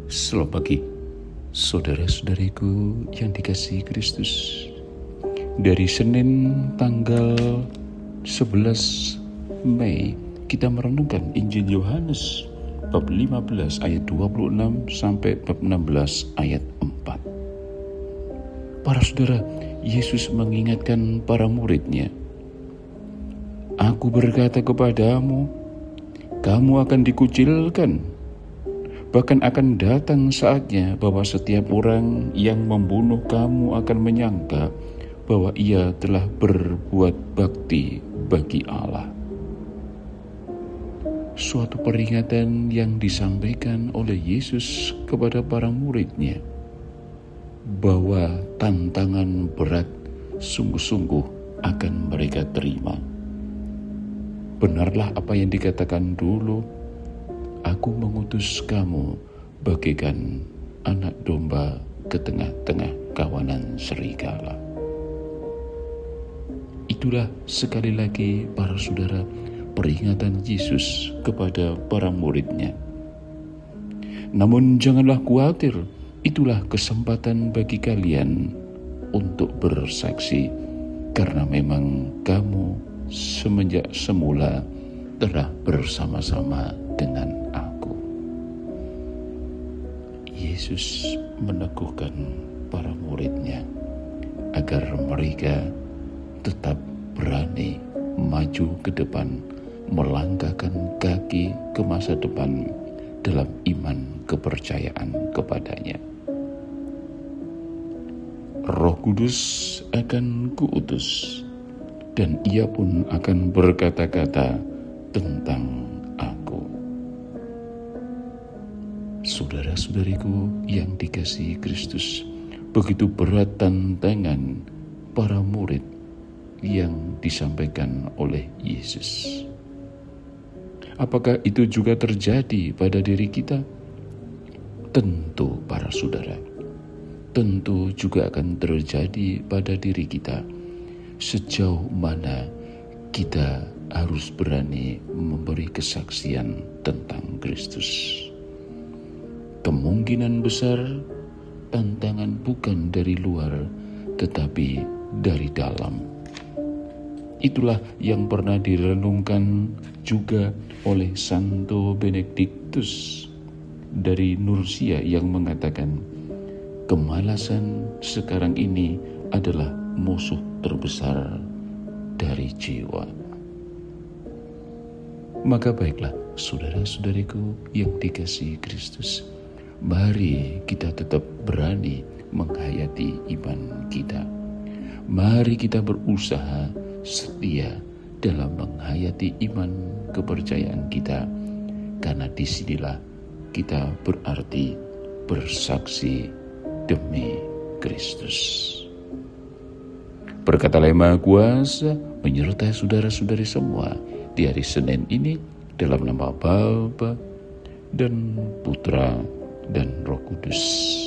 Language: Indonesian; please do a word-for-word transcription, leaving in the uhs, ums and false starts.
Selamat pagi, saudara-saudariku yang dikasihi Kristus. Dari Senin tanggal sebelas Mei, kita merenungkan Injil Yohanes bab lima belas ayat dua puluh enam sampai bab enam belas ayat empat. Para saudara, Yesus mengingatkan para muridnya, "Aku berkata kepadamu, kamu akan dikucilkan. Bahkan akan datang saatnya bahwa setiap orang yang membunuh kamu akan menyangka bahwa ia telah berbuat bakti bagi Allah." Suatu peringatan yang disampaikan oleh Yesus kepada para muridnya bahwa tantangan berat sungguh-sungguh akan mereka terima. Benarlah apa yang dikatakan dulu, "Aku mengutus kamu bagaikan anak domba ke tengah-tengah kawanan serigala." Itulah sekali lagi para saudara peringatan Yesus kepada para muridnya. Namun janganlah khawatir, itulah kesempatan bagi kalian untuk bersaksi, karena memang kamu semenjak semula telah bersama-sama dengan aku. Yesus meneguhkan para muridnya agar mereka tetap berani maju ke depan, melangkahkan kaki ke masa depan dalam iman kepercayaan kepadanya. Roh Kudus akan kuutus, dan ia pun akan berkata-kata tentang aku. Saudara-saudariku yang dikasihi Kristus, begitu berat tantangan para murid yang disampaikan oleh Yesus. Apakah itu juga terjadi pada diri kita? Tentu para saudara, tentu juga akan terjadi pada diri kita, sejauh mana kita harus berani memberi kesaksian tentang Kristus. Kemungkinan besar tantangan bukan dari luar, tetapi dari dalam. Itulah yang pernah direnungkan juga oleh Santo Benediktus dari Nursia yang mengatakan, kemalasan sekarang ini adalah musuh terbesar dari jiwa. Maka baiklah, saudara-saudariku yang dikasihi Kristus, mari kita tetap berani menghayati iman kita. Mari kita berusaha setia dalam menghayati iman kepercayaan kita, karena disinilah kita berarti bersaksi demi Kristus. Berkatalah Yang Maha Kuasa menyertai saudara-saudari semua di hari Senin ini, dalam nama Bapa dan Putra dan Roh Kudus.